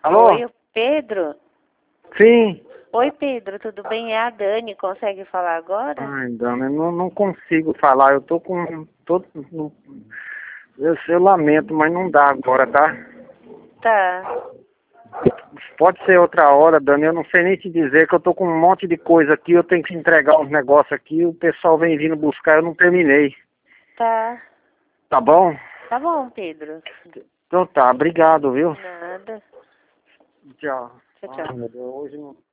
Alô? Oi, Pedro? Sim. Oi, Pedro, tudo bem? É a Dani, consegue falar agora? Ai, Dana, eu não consigo falar. Eu tô com... Eu lamento, mas não dá agora, tá? Tá. Pode ser outra hora, Dani. Eu não sei nem te dizer que eu tô com um monte de coisa aqui. Eu tenho que entregar uns negócios aqui. O pessoal vem vindo buscar. Eu não terminei. Tá. Tá bom? Tá bom, Pedro. Então tá. Obrigado, viu? Nada. Tchau. Tchau, Ai, tchau. meu Deus, hoje não...